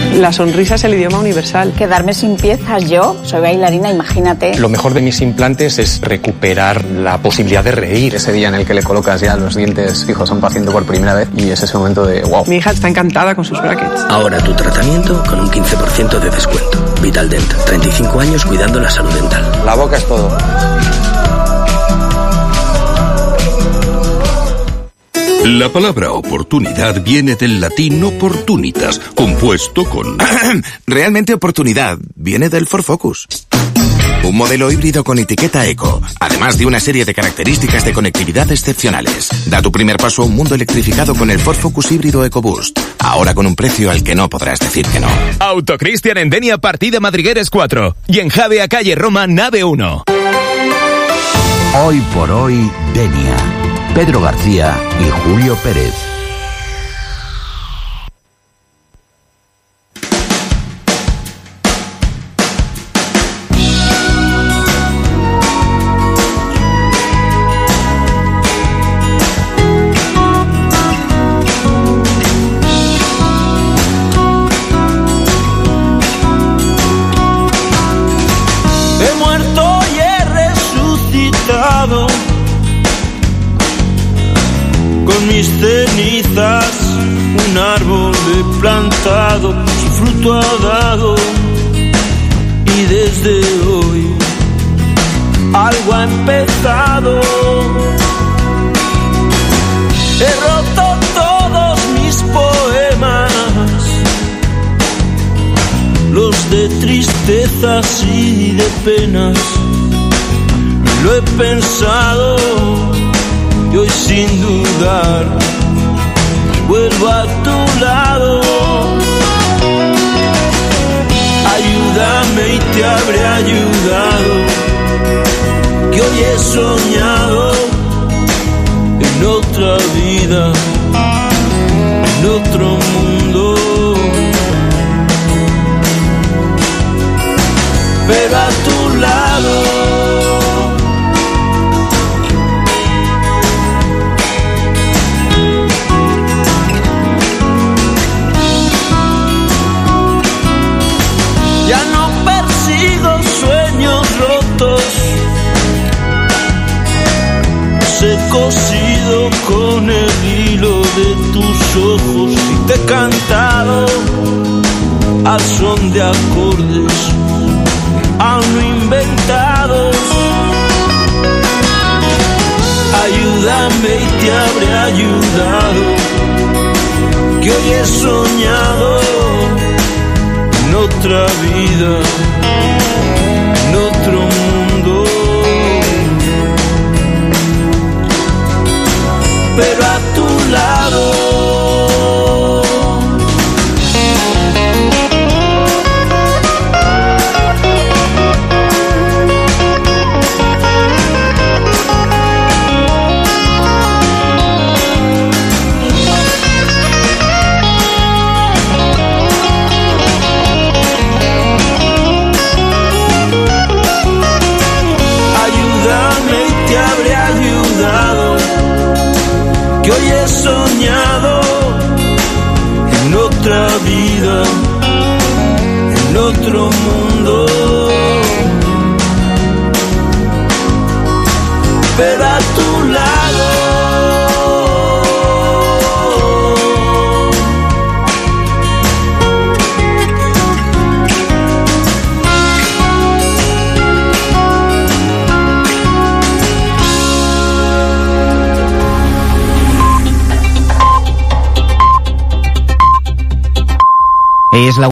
La sonrisa es el idioma universal. Quedarme sin piezas, yo soy bailarina, imagínate. Lo mejor de mis implantes es recuperar la posibilidad de reír. Ese día en el que le colocas ya los dientes fijos a un paciente por primera vez y es ese momento de wow. Mi hija está encantada con sus brackets. Ahora tu tratamiento con un 15% de descuento. Vitaldent, 35 años cuidando la salud dental. La boca es todo. La palabra oportunidad viene del latín opportunitas, compuesto con... Realmente oportunidad viene del Ford Focus. Un modelo híbrido con etiqueta eco, además de una serie de características de conectividad excepcionales. Da tu primer paso a un mundo electrificado con el Ford Focus híbrido EcoBoost. Ahora con un precio al que no podrás decir que no. Autocristian en Denia, partida Madrigueres 4. Y en Javea, calle Roma, nave 1. Hoy por hoy, Denia. Pedro García y Julio Pérez. He muerto y he resucitado. Con mis cenizas un árbol he plantado, su fruto ha dado y desde hoy algo ha empezado. He roto todos mis poemas, los de tristezas y de penas. Lo he pensado y hoy sin dudar vuelvo a tu lado. Ayúdame y te habré ayudado, que hoy he soñado en otra vida, en otro mundo. Pero a tu lado. Ya no persigo sueños rotos, los he cosido con el hilo de tus ojos y te he cantado al son de acordes aún no inventados. Ayúdame y te habré ayudado, que hoy he soñado en otra vida, en otro mundo. Pero a tu lado. Que hoy he soñado en otra vida, en otro mundo. Pero a tu lado. Es la